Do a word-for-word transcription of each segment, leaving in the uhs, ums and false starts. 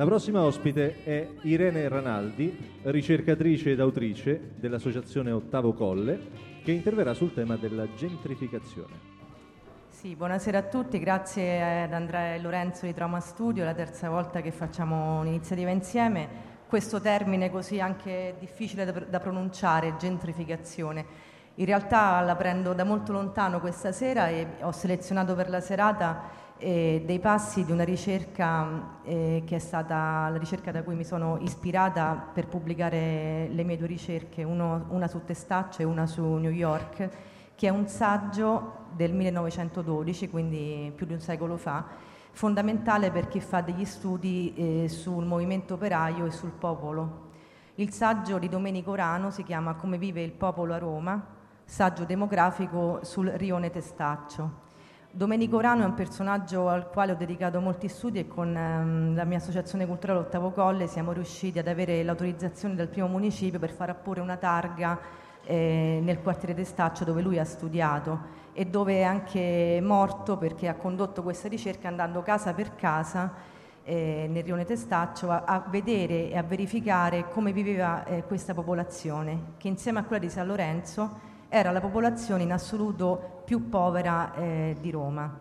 La prossima ospite è Irene Ranaldi, ricercatrice ed autrice dell'associazione Ottavo Colle, che interverrà sul tema della gentrificazione. Sì, buonasera a tutti, grazie ad Andrea e Lorenzo di Trauma Studio, è la terza volta che facciamo un'iniziativa insieme. Questo termine così anche difficile da, da pronunciare, gentrificazione, in realtà la prendo da molto lontano questa sera e ho selezionato per la serata eh, dei passi di una ricerca eh, che è stata la ricerca da cui mi sono ispirata per pubblicare le mie due ricerche, uno, una su Testaccio e una su New York, che è un saggio del millenovecentododici, quindi più di un secolo fa, fondamentale per chi fa degli studi eh, sul movimento operaio e sul popolo. Il saggio di Domenico Rano si chiama Come vive il popolo a Roma, saggio demografico sul rione Testaccio. Domenico Rano è un personaggio al quale ho dedicato molti studi e con ehm, la mia associazione culturale Ottavo Colle siamo riusciti ad avere l'autorizzazione del primo municipio per far apporre una targa eh, nel quartiere Testaccio dove lui ha studiato e dove è anche morto perché ha condotto questa ricerca andando casa per casa eh, nel rione Testaccio a, a vedere e a verificare come viveva eh, questa popolazione, che insieme a quella di San Lorenzo era la popolazione in assoluto più povera eh, di Roma.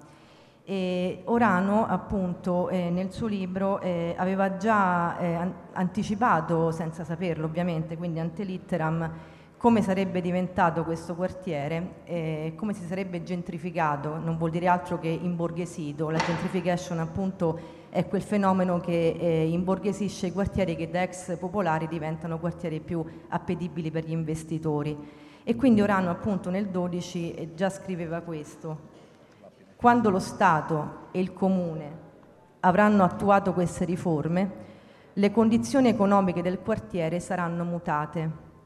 E Orano appunto eh, nel suo libro eh, aveva già eh, an- anticipato, senza saperlo ovviamente, quindi ante litteram, come sarebbe diventato questo quartiere, eh, come si sarebbe gentrificato, non vuol dire altro che imborghesito. La gentrification appunto è quel fenomeno che eh, imborghesisce i quartieri che da ex popolari diventano quartieri più appetibili per gli investitori. E quindi Orano appunto nel dodici già scriveva questo: quando lo Stato e il Comune avranno attuato queste riforme, le condizioni economiche del quartiere saranno mutate.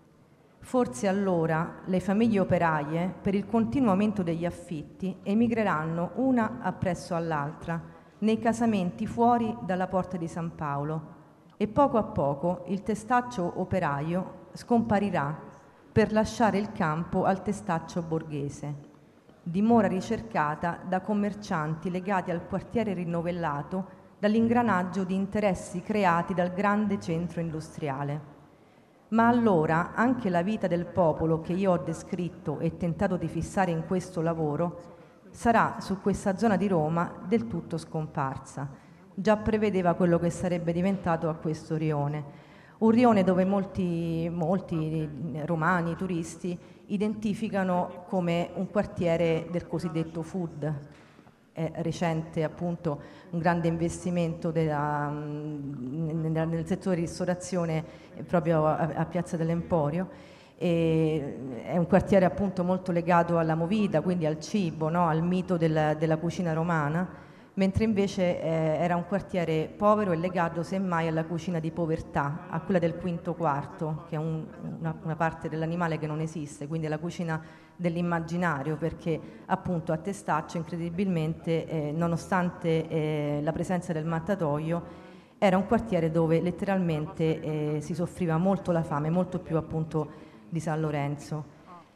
Forse allora le famiglie operaie, per il continuo aumento degli affitti, emigreranno una appresso all'altra nei casamenti fuori dalla porta di San Paolo e poco a poco il testaccio operaio scomparirà per lasciare il campo al testaccio borghese, dimora ricercata da commercianti legati al quartiere rinnovellato dall'ingranaggio di interessi creati dal grande centro industriale. Ma allora anche la vita del popolo che io ho descritto e tentato di fissare in questo lavoro sarà su questa zona di Roma del tutto scomparsa. Già prevedeva quello che sarebbe diventato a questo rione. Un rione dove molti, molti romani, turisti, identificano come un quartiere del cosiddetto food. È recente appunto un grande investimento della, nel, nel settore ristorazione proprio a, a Piazza dell'Emporio. E è un quartiere appunto molto legato alla movida, quindi al cibo, no? Al mito del, della cucina romana, mentre invece eh, era un quartiere povero e legato semmai alla cucina di povertà, a quella del quinto quarto, che è un, una, una parte dell'animale che non esiste, quindi è la cucina dell'immaginario, perché appunto a Testaccio incredibilmente, eh, nonostante eh, la presenza del mattatoio, era un quartiere dove letteralmente eh, si soffriva molto la fame, molto più appunto di San Lorenzo.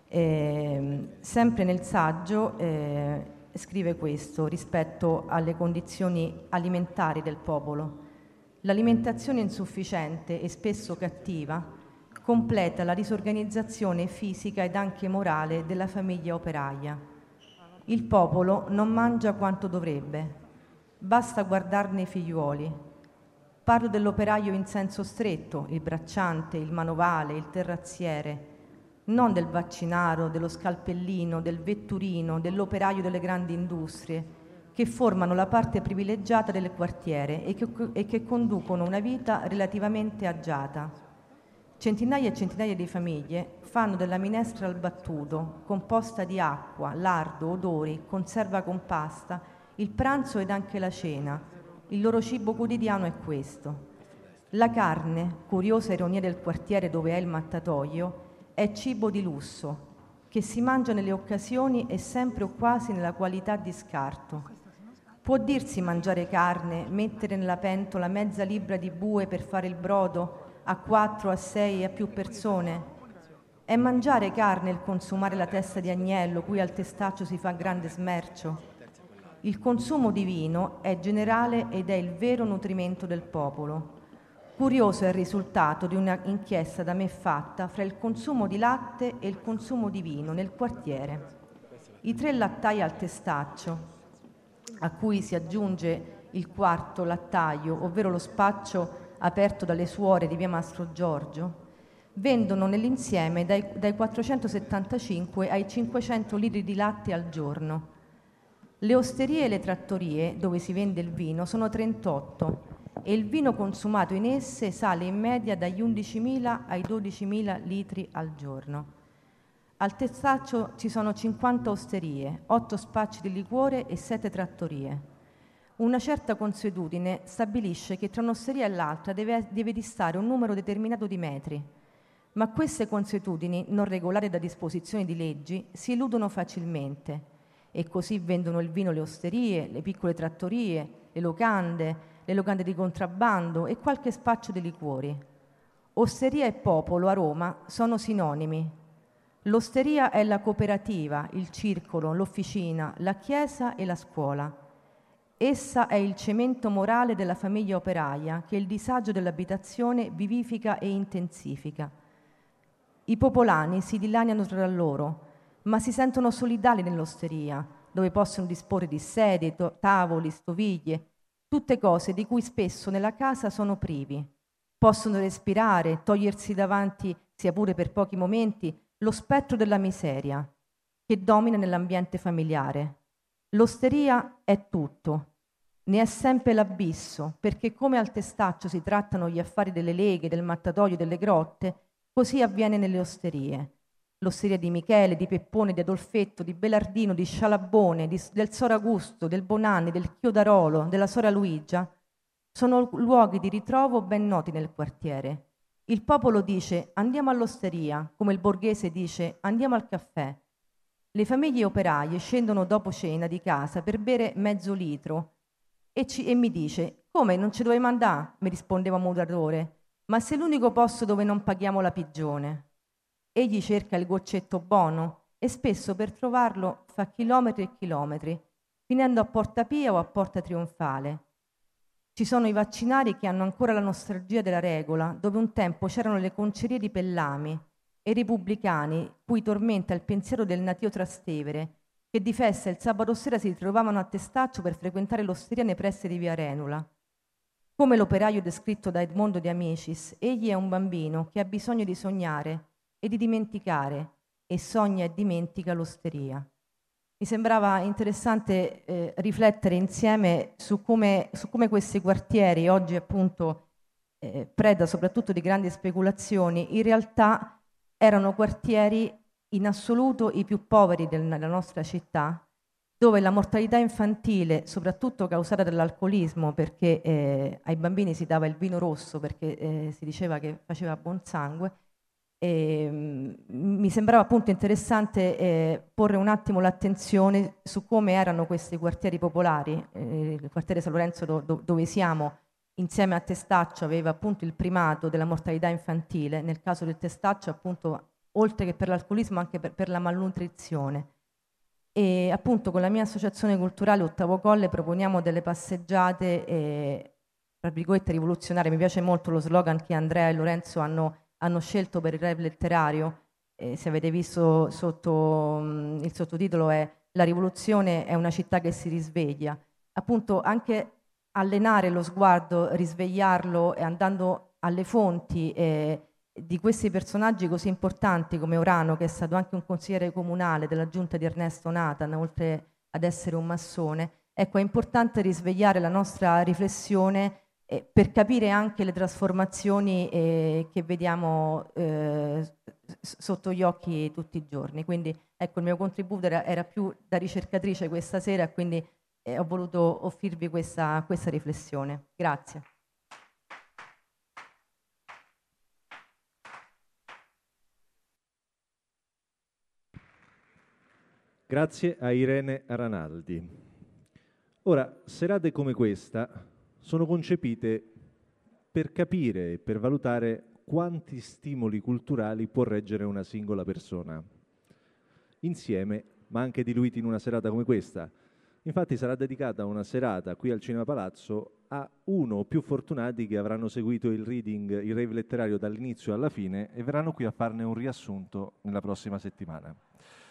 Eh, sempre nel saggio eh, scrive questo rispetto alle condizioni alimentari del popolo. L'alimentazione insufficiente e spesso cattiva completa la disorganizzazione fisica ed anche morale della famiglia operaia. Il popolo non mangia quanto dovrebbe, basta guardarne i figliuoli. Parlo dell'operaio in senso stretto, il bracciante, il manovale, il terrazziere, non del vaccinaro, dello scalpellino, del vetturino, dell'operaio delle grandi industrie, che formano la parte privilegiata del quartiere e che, e che conducono una vita relativamente agiata. Centinaia e centinaia di famiglie fanno della minestra al battuto, composta di acqua, lardo, odori, conserva con pasta, il pranzo ed anche la cena. Il loro cibo quotidiano è questo. La carne, curiosa ironia del quartiere dove è il mattatoio, è cibo di lusso, che si mangia nelle occasioni e sempre o quasi nella qualità di scarto. Può dirsi mangiare carne, mettere nella pentola mezza libbra di bue per fare il brodo a quattro, a sei e a più persone? È mangiare carne il consumare la testa di agnello, cui al Testaccio si fa grande smercio? il consumo di vino è generale ed è il vero nutrimento del popolo. Curioso è il risultato di una inchiesta da me fatta fra il consumo di latte e il consumo di vino nel quartiere. I tre lattai al testaccio, a cui si aggiunge il quarto lattaio, ovvero lo spaccio aperto dalle suore di via Mastro Giorgio, vendono nell'insieme dai, dai quattrocentosettantacinque ai cinquecento litri di latte al giorno. Le osterie e le trattorie, dove si vende il vino, sono trentotto e il vino consumato in esse sale in media dagli undicimila ai dodicimila litri al giorno. Al testaccio ci sono cinquanta osterie, otto spacci di liquore e sette trattorie. Una certa consuetudine stabilisce che tra un'osteria e l'altra deve, deve distare un numero determinato di metri, ma queste consuetudini, non regolate da disposizioni di leggi, si eludono facilmente e così vendono il vino le osterie, le piccole trattorie, le locande, le locande di contrabbando e qualche spaccio di liquori. Osteria e popolo a Roma sono sinonimi. L'osteria è la cooperativa, il circolo, l'officina, la chiesa e la scuola. Essa è il cemento morale della famiglia operaia che il disagio dell'abitazione vivifica e intensifica. I popolani si dilaniano tra loro, ma si sentono solidali nell'osteria, dove possono disporre di sedie, to- tavoli, stoviglie, tutte cose di cui spesso nella casa sono privi. Possono respirare, togliersi davanti, sia pure per pochi momenti, lo spettro della miseria che domina nell'ambiente familiare. L'osteria è tutto, ne è sempre l'abisso, perché come al testaccio si trattano gli affari delle leghe, del mattatoio, delle grotte, così avviene nelle osterie. L'osteria di Michele, di Peppone, di Adolfetto, di Belardino, di Scialabone, di, del Sor Augusto, del Bonanni, del Chiodarolo, della Sora Luigia, sono luoghi di ritrovo ben noti nel quartiere. Il popolo dice andiamo all'osteria, come il borghese dice andiamo al caffè. Le famiglie operaie scendono dopo cena di casa per bere mezzo litro e, ci, e mi dice come non ci dovevo andare? Mi rispondeva un muratore, ma se è l'unico posto dove non paghiamo la pigione. Egli cerca il goccetto buono e spesso per trovarlo fa chilometri e chilometri, finendo a Porta Pia o a Porta Trionfale. Ci sono i vaccinari che hanno ancora la nostalgia della regola, dove un tempo c'erano le concerie di Pellami, e i repubblicani, cui tormenta il pensiero del natio Trastevere, che di festa il sabato sera si ritrovavano a Testaccio per frequentare l'osteria nei pressi di via Renula. Come l'operaio descritto da Edmondo de Amicis, egli è un bambino che ha bisogno di sognare e di dimenticare, e sogna e dimentica l'osteria. Mi sembrava interessante eh, riflettere insieme su come, su come questi quartieri, oggi appunto eh, preda soprattutto di grandi speculazioni, in realtà erano quartieri in assoluto i più poveri del, della nostra città, dove la mortalità infantile, soprattutto causata dall'alcolismo, perché eh, ai bambini si dava il vino rosso perché eh, si diceva che faceva buon sangue, E, mi sembrava appunto interessante eh, porre un attimo l'attenzione su come erano questi quartieri popolari. Eh, il quartiere San Lorenzo do, do, dove siamo insieme a Testaccio aveva appunto il primato della mortalità infantile, nel caso del Testaccio appunto oltre che per l'alcolismo anche per, per la malnutrizione. E appunto con la mia associazione culturale Ottavo Colle proponiamo delle passeggiate eh, tra virgolette rivoluzionarie. Mi piace molto lo slogan che Andrea e Lorenzo hanno hanno scelto per il rap letterario, eh, se avete visto sotto mh, il sottotitolo è La rivoluzione è una città che si risveglia. Appunto anche allenare lo sguardo, risvegliarlo e andando alle fonti eh, di questi personaggi così importanti come Orano, che è stato anche un consigliere comunale della giunta di Ernesto Nathan, oltre ad essere un massone. Ecco, è importante risvegliare la nostra riflessione Eh, per capire anche le trasformazioni eh, che vediamo eh, s- sotto gli occhi tutti i giorni. Quindi ecco, il mio contributo era, era più da ricercatrice questa sera, quindi eh, ho voluto offrirvi questa, questa riflessione. Grazie. Grazie a Irene Ranaldi. Ora, serate come questa sono concepite per capire e per valutare quanti stimoli culturali può reggere una singola persona. Insieme, ma anche diluiti in una serata come questa, Infatti sarà dedicata una serata qui al Cinema Palazzo a uno o più fortunati che avranno seguito il reading, il rave letterario dall'inizio alla fine e verranno qui a farne un riassunto nella prossima settimana.